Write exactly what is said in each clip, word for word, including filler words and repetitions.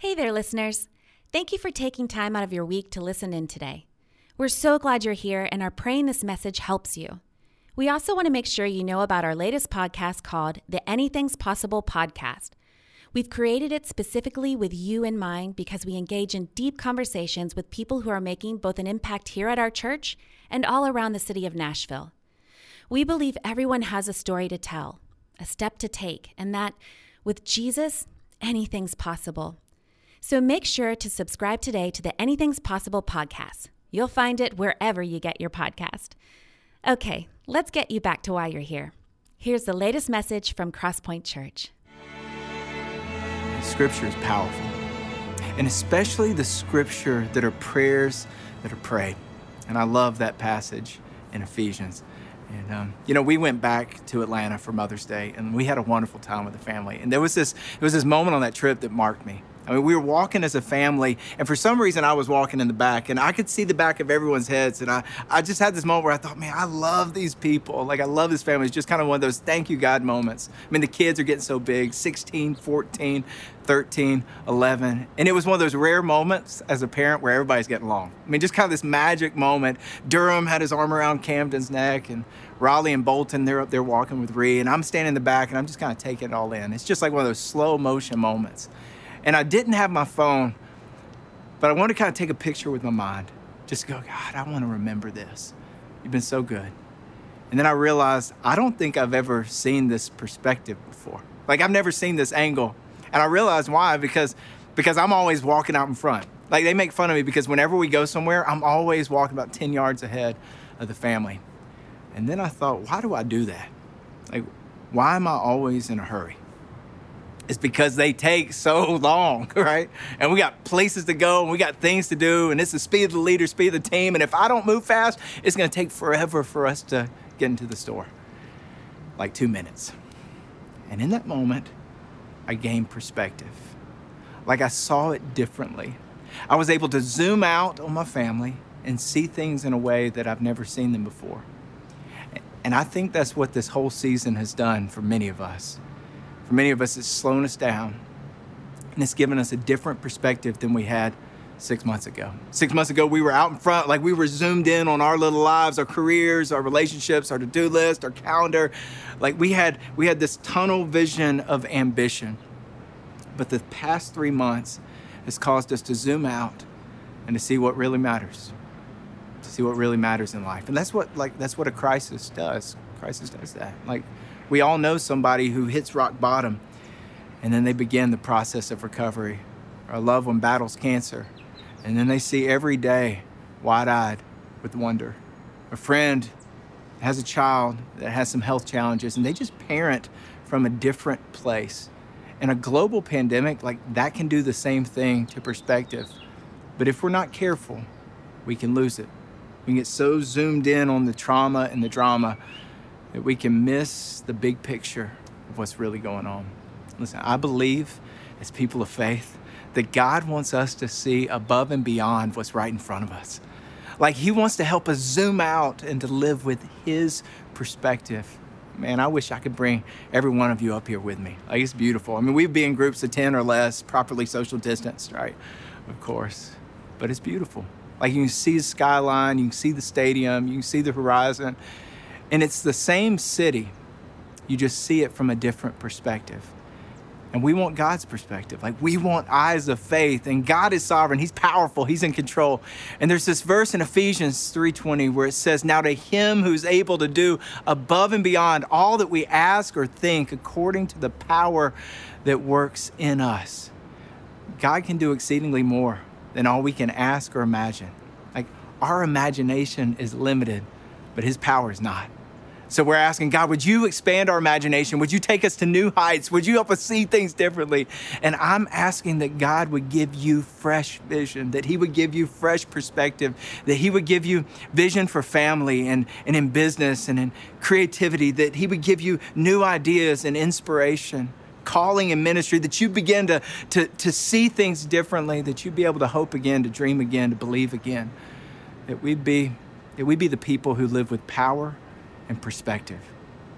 Hey there, listeners. Thank you for taking time out of your week to listen in today. We're so glad you're here and are praying this message helps you. We also want to make sure you know about our latest podcast called the Anything's Possible Podcast. We've created it specifically with you in mind because we engage in deep conversations with people who are making both an impact here at our church and all around the city of Nashville. We believe everyone has a story to tell, a step to take, and that with Jesus, anything's possible. So make sure to subscribe today to the Anything's Possible podcast. You'll find it wherever you get your podcast. Okay, let's get you back to why you're here. Here's the latest message from Crosspoint Church. Scripture is powerful, and especially the scripture that are prayers that are prayed. And I love that passage in Ephesians. And, um, you know, we went back to Atlanta for Mother's Day, and we had a wonderful time with the family. And there was this, there was this moment on that trip that marked me. I mean, we were walking as a family, and for some reason, I was walking in the back, and I could see the back of everyone's heads, and I, I just had this moment where I thought, man, I love these people. Like, I love this family. It's just kind of one of those thank you, God moments. I mean, the kids are getting so big, sixteen, fourteen, thirteen, eleven, and it was one of those rare moments as a parent where everybody's getting along. I mean, just kind of this magic moment. Durham had his arm around Camden's neck, and Raleigh and Bolton, they're up there walking with Ree, and I'm standing in the back, and I'm just kind of taking it all in. It's just like one of those slow motion moments. And I didn't have my phone, but I wanted to kind of take a picture with my mind. Just go, God, I want to remember this. You've been so good. And then I realized I don't think I've ever seen this perspective before. Like, I've never seen this angle. And I realized why, because, because I'm always walking out in front. Like, they make fun of me because whenever we go somewhere, I'm always walking about ten yards ahead of the family. And then I thought, why do I do that? Like, why am I always in a hurry? It's because they take so long, right? And we got places to go, and we got things to do, and it's the speed of the leader, speed of the team. And if I don't move fast, it's going to take forever for us to get into the store, like two minutes. And in that moment, I gained perspective. Like, I saw it differently. I was able to zoom out on my family and see things in a way that I've never seen them before. And I think that's what this whole season has done for many of us. For many of us, it's slowing us down, and it's given us a different perspective than we had six months ago. Six months ago, we were out in front, like we were zoomed in on our little lives, our careers, our relationships, our to-do list, our calendar. Like we had, we had this tunnel vision of ambition. But the past three months has caused us to zoom out and to see what really matters, to see what really matters in life. And that's what, like, that's what a crisis does. Crisis does that. Like, we all know somebody who hits rock bottom, and then they begin the process of recovery. Or a loved one battles cancer, and then they see every day wide-eyed with wonder. A friend has a child that has some health challenges, and they just parent from a different place. And a global pandemic, like that can do the same thing to perspective. But if we're not careful, we can lose it. We can get so zoomed in on the trauma and the drama that we can miss the big picture of what's really going on. Listen, I believe as people of faith that God wants us to see above and beyond what's right in front of us. Like he wants to help us zoom out and to live with his perspective. Man, I wish I could bring every one of you up here with me. Like, it's beautiful. I mean, we'd be in groups of ten or less, properly social distanced, right? Of course. But it's beautiful. Like, you can see the skyline, you can see the stadium, you can see the horizon. And it's the same city. You just see it from a different perspective. And we want God's perspective. Like, we want eyes of faith. And God is sovereign. He's powerful. He's in control. And there's this verse in Ephesians three twenty where it says, "Now to him who's able to do above and beyond all that we ask or think according to the power that works in us." God can do exceedingly more than all we can ask or imagine. Like, our imagination is limited, but his power is not. So we're asking, God, would you expand our imagination? Would you take us to new heights? Would you help us see things differently? And I'm asking that God would give you fresh vision, that he would give you fresh perspective, that he would give you vision for family and, and in business and in creativity, that he would give you new ideas and inspiration, calling and ministry, that you begin to, to, to see things differently, that you'd be able to hope again, to dream again, to believe again, that we'd be, that we'd be the people who live with power and perspective.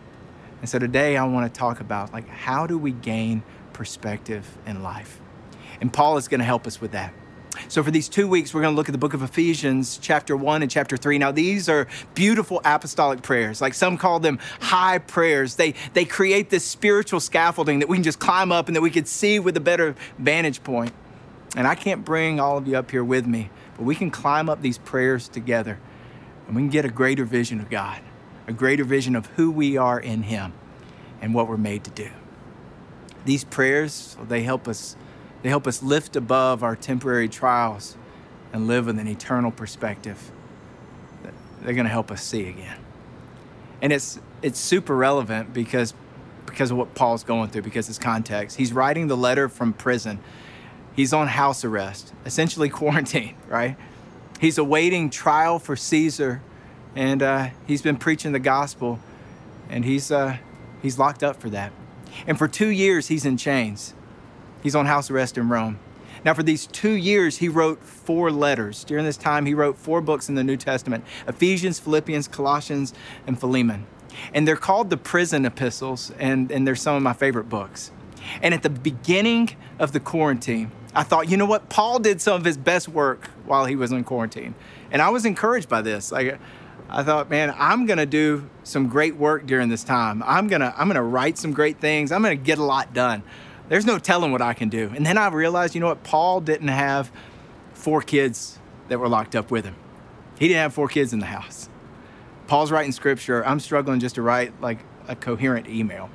And so today I want to talk about, like, how do we gain perspective in life? And Paul is going to help us with that. So for these two weeks, we're going to look at the book of Ephesians, chapter one and chapter three. Now, these are beautiful apostolic prayers. Like some call them high prayers. They, they create this spiritual scaffolding that we can just climb up and that we can see with a better vantage point. And I can't bring all of you up here with me, but we can climb up these prayers together and we can get a greater vision of God, a greater vision of who we are in him and what we're made to do. These prayers, they help us They help us lift above our temporary trials and live with an eternal perspective that they're going to help us see again. And it's it's super relevant because, because of what Paul's going through, because his context. He's writing the letter from prison. He's on house arrest, essentially quarantine, right? He's awaiting trial for Caesar, and uh, he's been preaching the gospel, and he's uh, he's locked up for that. And for two years, he's in chains. He's on house arrest in Rome. Now, for these two years, he wrote four letters. During this time, he wrote four books in the New Testament: Ephesians, Philippians, Colossians, and Philemon. And they're called the prison epistles, and, and they're some of my favorite books. And at the beginning of the quarantine, I thought, you know what? Paul did some of his best work while he was in quarantine. And I was encouraged by this. Like, I thought, man, I'm going to do some great work during this time. I'm going to I'm going to write some great things. I'm going to get a lot done. There's no telling what I can do. And then I realized, you know what? Paul didn't have four kids that were locked up with him. He didn't have four kids in the house. Paul's writing scripture. I'm struggling just to write like a coherent email.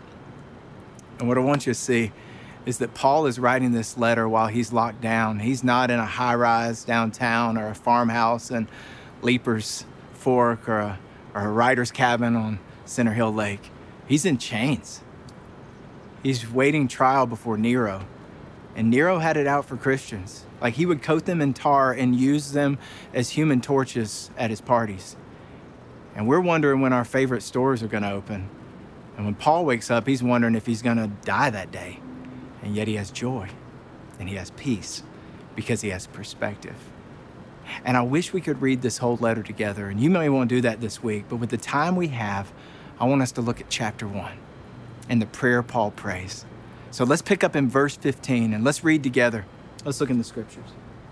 And what I want you to see is that Paul is writing this letter while he's locked down. He's not in a high-rise downtown or a farmhouse in Leapers Fork or a, or a writer's cabin on Center Hill Lake. He's in chains. He's waiting trial before Nero. And Nero had it out for Christians. Like, he would coat them in tar and use them as human torches at his parties. And we're wondering when our favorite stores are going to open. And when Paul wakes up, he's wondering if he's going to die that day. And yet he has joy and he has peace because he has perspective. And I wish we could read this whole letter together. And you may want to do that this week. But with the time we have, I want us to look at chapter one and the prayer Paul prays. So let's pick up in verse fifteen and let's read together. Let's look in the scriptures.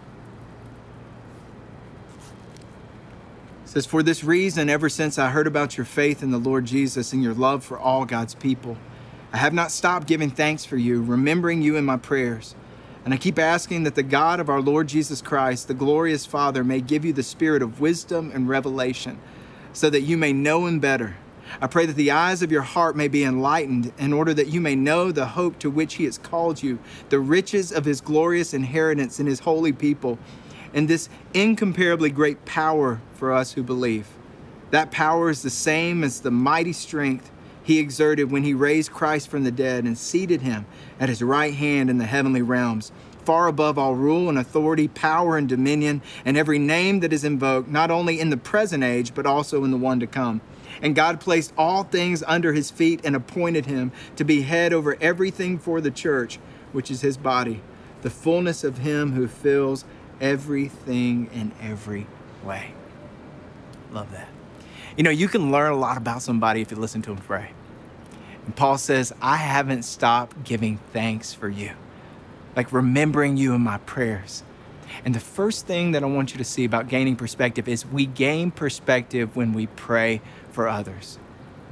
It says, "For this reason, ever since I heard about your faith in the Lord Jesus and your love for all God's people, I have not stopped giving thanks for you, remembering you in my prayers. And I keep asking that the God of our Lord Jesus Christ, the glorious Father, may give you the spirit of wisdom and revelation so that you may know him better. I pray that the eyes of your heart may be enlightened in order that you may know the hope to which he has called you, the riches of his glorious inheritance in his holy people, and this incomparably great power for us who believe. That power is the same as the mighty strength he exerted when he raised Christ from the dead and seated him at his right hand in the heavenly realms, far above all rule and authority, power and dominion, and every name that is invoked, not only in the present age, but also in the one to come. And God placed all things under his feet and appointed him to be head over everything for the church, which is his body, the fullness of him who fills everything in every way." Love that. You know, you can learn a lot about somebody if you listen to them pray. And Paul says, I haven't stopped giving thanks for you, like remembering you in my prayers. And the first thing that I want you to see about gaining perspective is we gain perspective when we pray for others.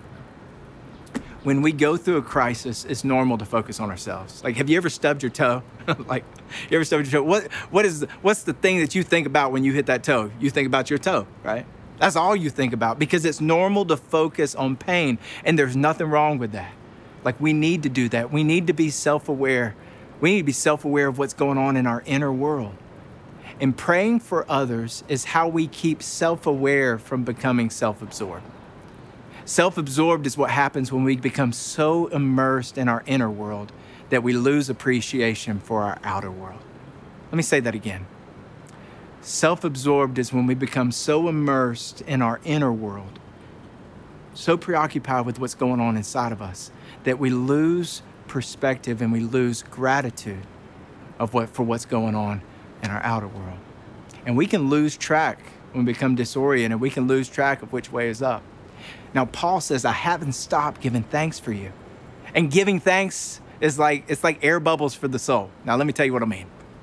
When we go through a crisis, it's normal to focus on ourselves. Like, have you ever stubbed your toe? Like, you ever stubbed your toe? What, what is, the, what's the thing that you think about when you hit that toe? You think about your toe, right? That's all you think about because it's normal to focus on pain, and there's nothing wrong with that. Like, we need to do that. We need to be self-aware. We need to be self-aware of what's going on in our inner world. And praying for others is how we keep self-aware from becoming self-absorbed. Self-absorbed is what happens when we become so immersed in our inner world that we lose appreciation for our outer world. Let me say that again. Self-absorbed is when we become so immersed in our inner world, so preoccupied with what's going on inside of us, that we lose perspective and we lose gratitude of what for what's going on in our outer world. And we can lose track when we become disoriented. We can lose track of which way is up. Now, Paul says, I haven't stopped giving thanks for you. And giving thanks is like, it's like air bubbles for the soul. Now, let me tell you what I mean.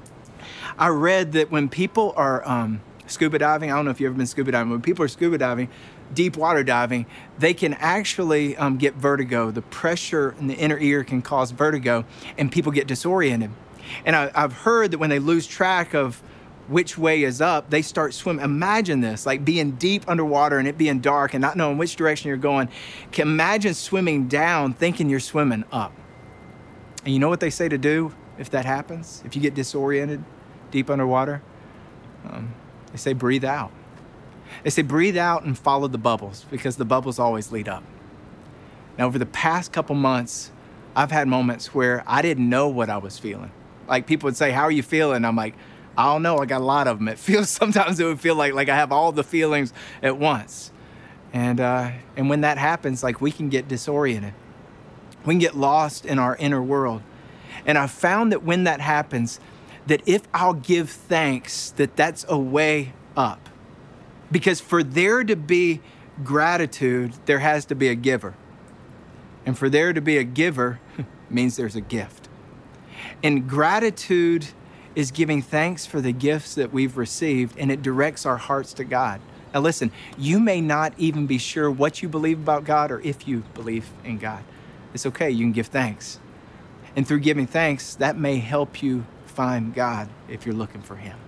I read that when people are um, scuba diving, I don't know if you've ever been scuba diving, when people are scuba diving, deep water diving, they can actually um, get vertigo. The pressure in the inner ear can cause vertigo, and people get disoriented. And I, I've heard that when they lose track of which way is up, they start swimming. Imagine this, like being deep underwater and it being dark and not knowing which direction you're going. Can imagine swimming down thinking you're swimming up. And you know what they say to do if that happens? If you get disoriented deep underwater? Um, they say breathe out. They say breathe out and follow the bubbles, because the bubbles always lead up. Now, over the past couple months, I've had moments where I didn't know what I was feeling. Like people would say, how are you feeling? I'm like, I don't know. I got a lot of them. It feels, sometimes it would feel like, like I have all the feelings at once. And, uh, and when that happens, like we can get disoriented. We can get lost in our inner world. And I've found that when that happens, that if I'll give thanks, that that's a way up. Because for there to be gratitude, there has to be a giver. And for there to be a giver means there's a gift. And gratitude is giving thanks for the gifts that we've received, and it directs our hearts to God. Now listen, you may not even be sure what you believe about God or if you believe in God. It's okay, you can give thanks. And through giving thanks, that may help you find God if you're looking for him.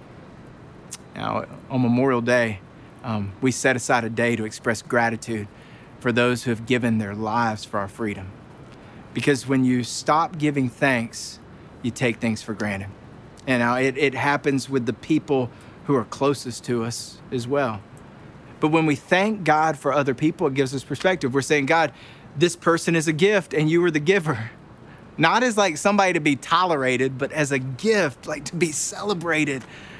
Now, on Memorial Day, um, we set aside a day to express gratitude for those who have given their lives for our freedom. Because when you stop giving thanks, you take things for granted. And now it, it happens with the people who are closest to us as well. But when we thank God for other people, it gives us perspective. We're saying, God, this person is a gift and you are the giver. Not as like somebody to be tolerated, but as a gift, like to be celebrated.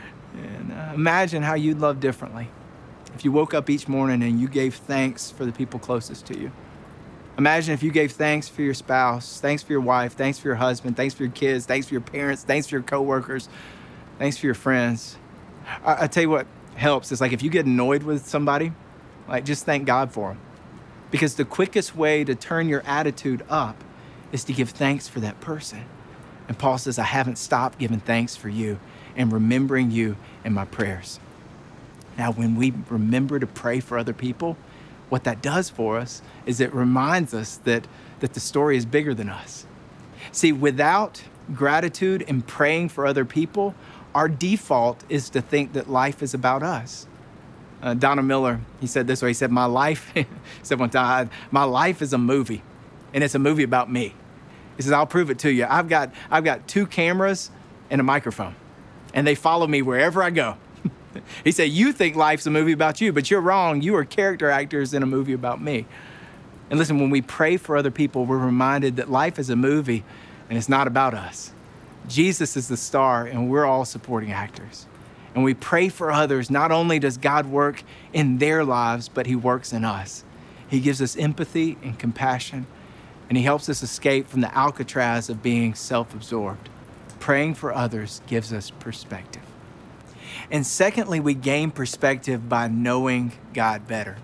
And uh, imagine how you'd love differently if you woke up each morning and you gave thanks for the people closest to you. Imagine if you gave thanks for your spouse, thanks for your wife, thanks for your husband, thanks for your kids, thanks for your parents, thanks for your coworkers, thanks for your friends. I, I tell you what helps is like if you get annoyed with somebody, like just thank God for them. Because the quickest way to turn your attitude up is to give thanks for that person. And Paul says, I haven't stopped giving thanks for you and remembering you in my prayers. Now, when we remember to pray for other people, what that does for us is it reminds us that, that the story is bigger than us. See, without gratitude and praying for other people, our default is to think that life is about us. Uh, Donna Miller, he said this way, he said, my life, he said one time, my life is a movie, and it's a movie about me. He says, I'll prove it to you. I've got, I've got two cameras and a microphone, and they follow me wherever I go. He said, you think life's a movie about you, but you're wrong. You are character actors in a movie about me. And listen, when we pray for other people, we're reminded that life is a movie and it's not about us. Jesus is the star and we're all supporting actors. And we pray for others. Not only does God work in their lives, but he works in us. He gives us empathy and compassion, and he helps us escape from the Alcatraz of being self-absorbed. Praying for others gives us perspective. And secondly, we gain perspective by knowing God better.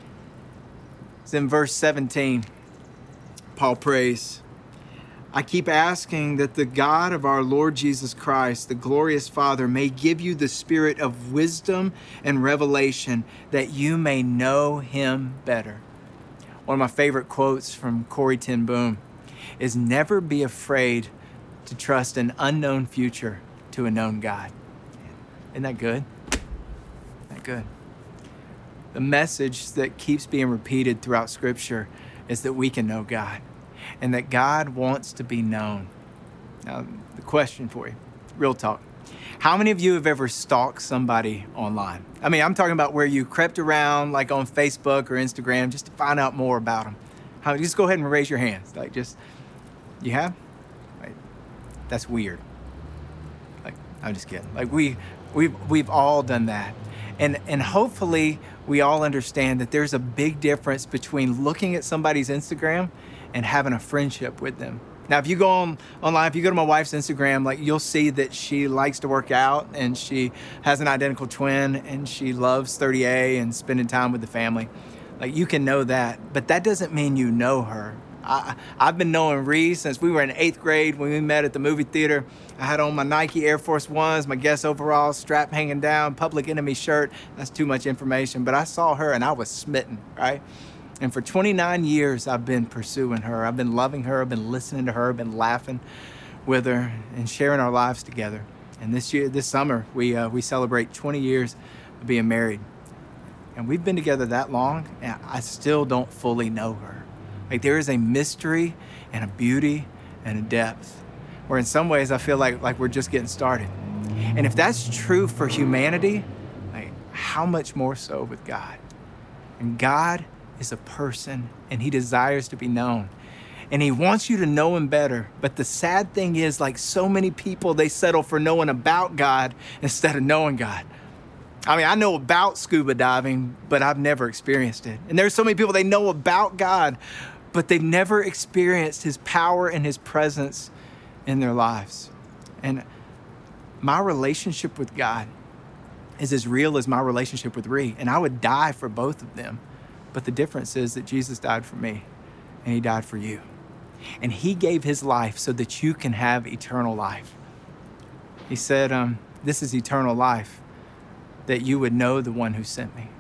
It's in verse seventeen, Paul prays, I keep asking that the God of our Lord Jesus Christ, the glorious Father, may give you the spirit of wisdom and revelation that you may know him better. One of my favorite quotes from Corrie ten Boom is never be afraid to trust an unknown future to a known God. Isn't that good? Isn't that good? The message that keeps being repeated throughout Scripture is that we can know God and that God wants to be known. Now, the question for you, real talk. How many of you have ever stalked somebody online? I mean, I'm talking about where you crept around like on Facebook or Instagram just to find out more about them. How, just go ahead and raise your hands. Like just, you have? Like, that's weird. Like, I'm just kidding. Like we, we've, we've all done that. And, and hopefully we all understand that there's a big difference between looking at somebody's Instagram and having a friendship with them. Now, if you go on online, if you go to my wife's Instagram, like you'll see that she likes to work out and she has an identical twin and she loves thirty A and spending time with the family. Like you can know that, but that doesn't mean you know her. I, I've been knowing Reese since we were in eighth grade when we met at the movie theater. I had on my Nike Air Force Ones, my Guess overalls, strap hanging down, Public Enemy shirt. That's too much information, but I saw her and I was smitten, right? And for twenty-nine years, I've been pursuing her. I've been loving her. I've been listening to her. I've been laughing with her and sharing our lives together. And this year, this summer, we uh, we celebrate twenty years of being married. And we've been together that long, and I still don't fully know her. Like, there is a mystery and a beauty and a depth where in some ways I feel like, like we're just getting started. And if that's true for humanity, like, how much more so with God? And God is a person, and he desires to be known. And he wants you to know him better. But the sad thing is, like so many people, they settle for knowing about God instead of knowing God. I mean, I know about scuba diving, but I've never experienced it. And there's so many people, they know about God, but they've never experienced his power and his presence in their lives. And my relationship with God is as real as my relationship with Ree. And I would die for both of them. But the difference is that Jesus died for me, and he died for you. And he gave his life so that you can have eternal life. He said, um, this is eternal life, that you would know the one who sent me.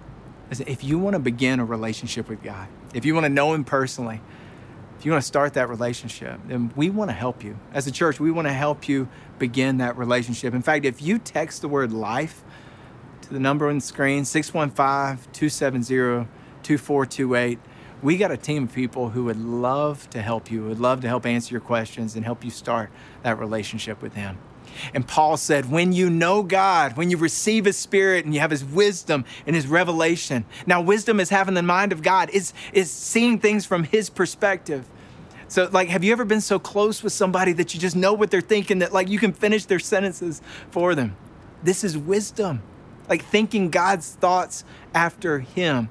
If you want to begin a relationship with God, if you want to know him personally, if you want to start that relationship, then we want to help you. As a church, we want to help you begin that relationship. In fact, if you text the word life to the number on the screen, six one five, two seven zero, two four two eight, we got a team of people who would love to help you, would love to help answer your questions and help you start that relationship with him. And Paul said, when you know God, when you receive his spirit and you have his wisdom and his revelation. Now, wisdom is having the mind of God, is is seeing things from his perspective. So, like, have you ever been so close with somebody that you just know what they're thinking, that, like, you can finish their sentences for them? This is wisdom, like thinking God's thoughts after him,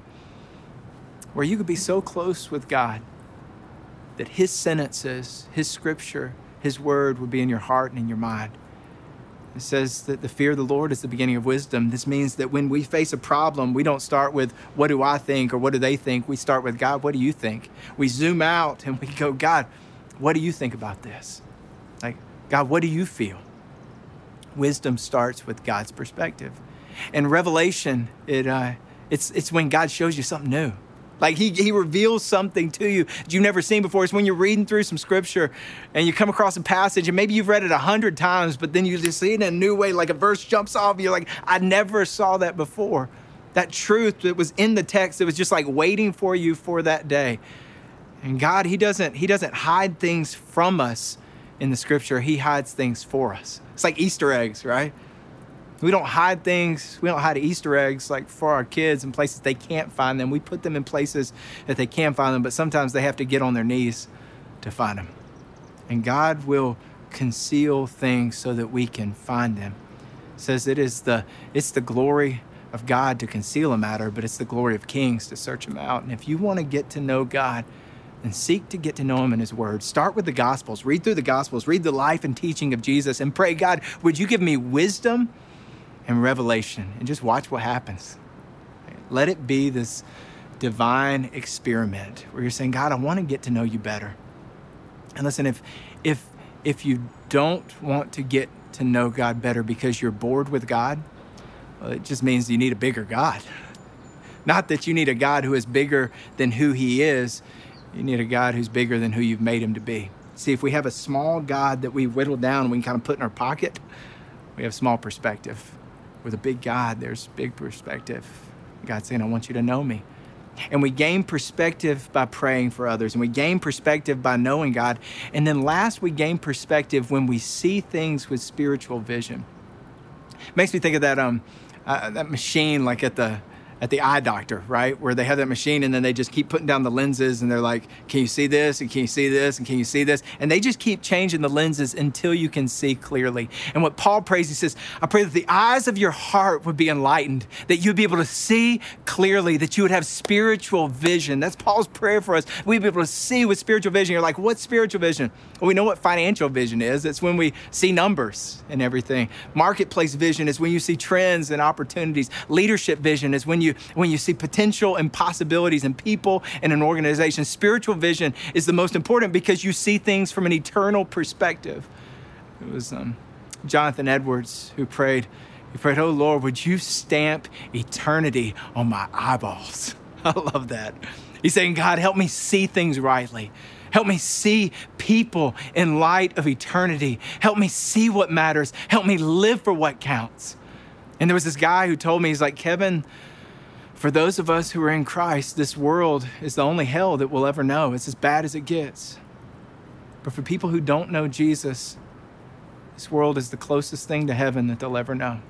where you could be so close with God that his sentences, his scripture, his word would be in your heart and in your mind. It says that the fear of the Lord is the beginning of wisdom. This means that when we face a problem, we don't start with, what do I think or what do they think? We start with, God, what do you think? We zoom out and we go, God, what do you think about this? Like, God, what do you feel? Wisdom starts with God's perspective. And revelation, it uh, it's it's when God shows you something new. Like he, he reveals something to you that you've never seen before. It's when you're reading through some scripture and you come across a passage and maybe you've read it a hundred times, but then you just see it in a new way, like a verse jumps off. You're like, I never saw that before. That truth that was in the text, it was just like waiting for you for that day. And God, he doesn't, he doesn't hide things from us in the scripture. He hides things for us. It's like Easter eggs, right? We don't hide things. We don't hide Easter eggs like for our kids in places they can't find them. We put them in places that they can find them, but sometimes they have to get on their knees to find them. And God will conceal things so that we can find them. It says it is the it's the glory of God to conceal a matter, but it's the glory of kings to search them out. And if you want to get to know God, then seek to get to know him in his word. Start with the Gospels. Read through the Gospels. Read the life and teaching of Jesus and pray, God, would you give me wisdom and revelation, and just watch what happens. Let it be this divine experiment where you're saying, God, I want to get to know you better. And listen, if if if you don't want to get to know God better because you're bored with God, well, it just means you need a bigger God. Not that you need a God who is bigger than who he is. You need a God who's bigger than who you've made him to be. See, if we have a small God that we whittle down and we can kind of put in our pocket, we have small perspective. With a big God, there's big perspective. God's saying, I want you to know me. And we gain perspective by praying for others. And we gain perspective by knowing God. And then last, we gain perspective when we see things with spiritual vision. Makes me think of that um uh, that machine like at the at the eye doctor, right? Where they have that machine and then they just keep putting down the lenses and they're like, can you see this? And can you see this? And can you see this? And they just keep changing the lenses until you can see clearly. And what Paul prays, he says, I pray that the eyes of your heart would be enlightened, that you'd be able to see clearly, that you would have spiritual vision. That's Paul's prayer for us. We'd be able to see with spiritual vision. You're like, what's spiritual vision? Well, we know what financial vision is. It's when we see numbers and everything. Marketplace vision is when you see trends and opportunities. Leadership vision is when you you when you see potential and possibilities in people and an organization. Spiritual vision is the most important because you see things from an eternal perspective. It was um, Jonathan Edwards who prayed, he prayed, "Oh Lord, would you stamp eternity on my eyeballs?" I love that. He's saying, God, help me see things rightly. Help me see people in light of eternity. Help me see what matters. Help me live for what counts. And there was this guy who told me, he's like, Kevin, for those of us who are in Christ, this world is the only hell that we'll ever know. It's as bad as it gets. But for people who don't know Jesus, this world is the closest thing to heaven that they'll ever know.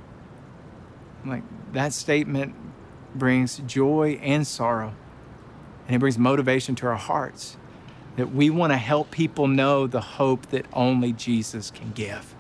I'm like, that statement brings joy and sorrow. And it brings motivation to our hearts that we want to help people know the hope that only Jesus can give.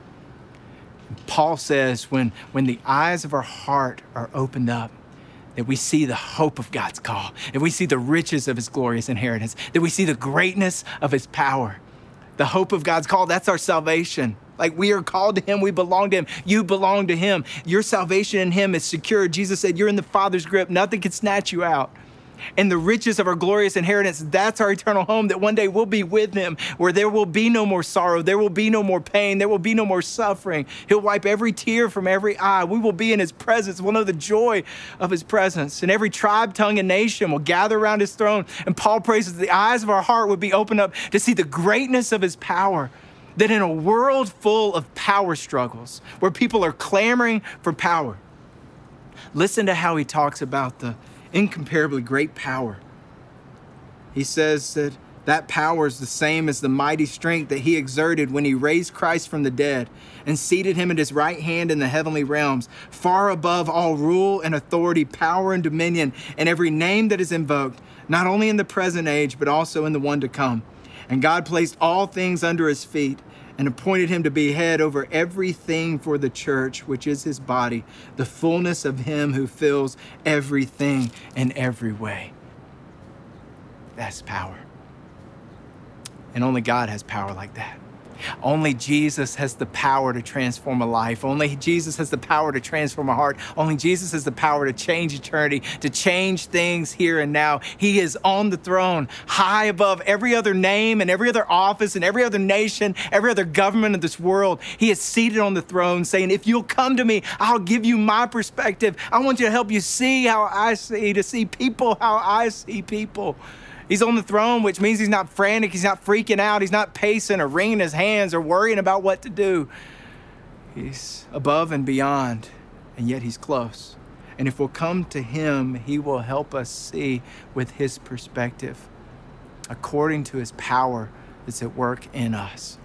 And Paul says when, when the eyes of our heart are opened up, that we see the hope of God's call, that we see the riches of his glorious inheritance, that we see the greatness of his power. The hope of God's call, that's our salvation. Like we are called to him, we belong to him. You belong to him. Your salvation in him is secure. Jesus said, you're in the Father's grip. Nothing can snatch you out. And the riches of our glorious inheritance, that's our eternal home, that one day we'll be with him, where there will be no more sorrow, there will be no more pain, there will be no more suffering. He'll wipe every tear from every eye. We will be in his presence. We'll know the joy of his presence. And every tribe, tongue, and nation will gather around his throne. And Paul prays that the eyes of our heart would be opened up to see the greatness of his power. That in a world full of power struggles, where people are clamoring for power, listen to how he talks about the incomparably great power. He says that that power is the same as the mighty strength that he exerted when he raised Christ from the dead and seated him at his right hand in the heavenly realms, far above all rule and authority, power and dominion, and every name that is invoked, not only in the present age, but also in the one to come. And God placed all things under his feet and appointed him to be head over everything for the church, which is his body, the fullness of him who fills everything in every way. That's power. And only God has power like that. Only Jesus has the power to transform a life. Only Jesus has the power to transform a heart. Only Jesus has the power to change eternity, to change things here and now. He is on the throne, high above every other name and every other office and every other nation, every other government of this world. He is seated on the throne saying, if you'll come to me, I'll give you my perspective. I want you to help you see how I see, to see people how I see people. He's on the throne, which means he's not frantic, he's not freaking out, he's not pacing or wringing his hands or worrying about what to do. He's above and beyond, and yet he's close. And if we'll come to him, he will help us see with his perspective, according to his power that's at work in us.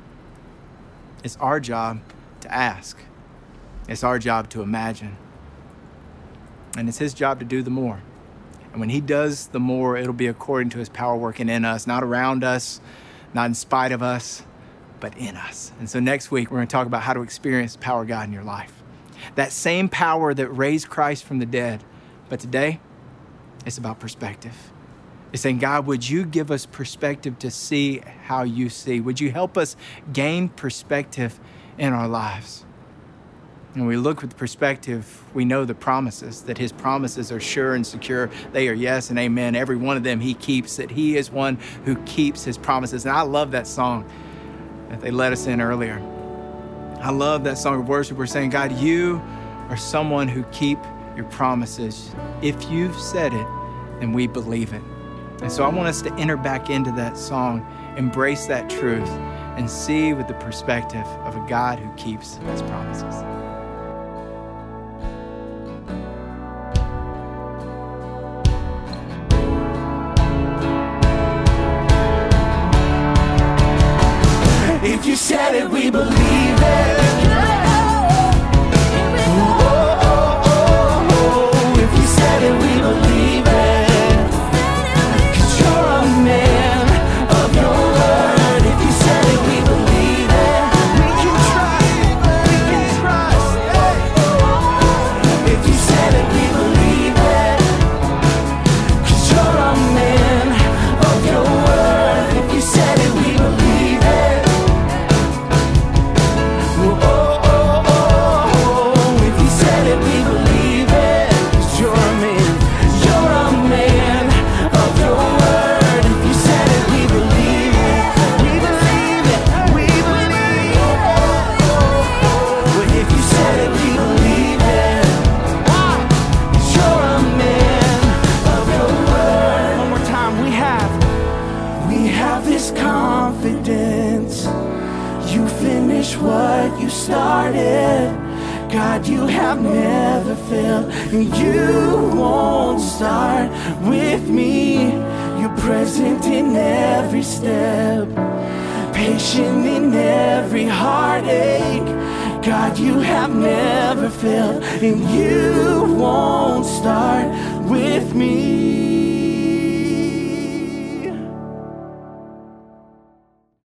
It's our job to ask. It's our job to imagine. And it's his job to do the more. And when he does the more, it'll be according to his power working in us, not around us, not in spite of us, but in us. And so next week, we're going to talk about how to experience the power of God in your life. That same power that raised Christ from the dead. But today, it's about perspective. It's saying, God, would you give us perspective to see how you see? Would you help us gain perspective in our lives? When we look with perspective, we know the promises, that his promises are sure and secure. They are yes and amen. Every one of them he keeps, that he is one who keeps his promises. And I love that song that they led us in earlier. I love that song of worship. We're saying, God, you are someone who keep your promises. If you've said it, then we believe it. And so I want us to enter back into that song, embrace that truth, and see with the perspective of a God who keeps his promises. If you said it, we believe it. Oh, oh, oh, oh. If you said it, we believe it. 'Cause you're a man of your word. If you said it, we believe it. We can trust, we can trust. If you said it, we believe it. 'Cause you're a man of your word. If you said it, we believe it. finish what you started. God, you have never failed, and you won't start with me. You're present in every step, patient in every heartache. God, you have never failed, and you won't start with me.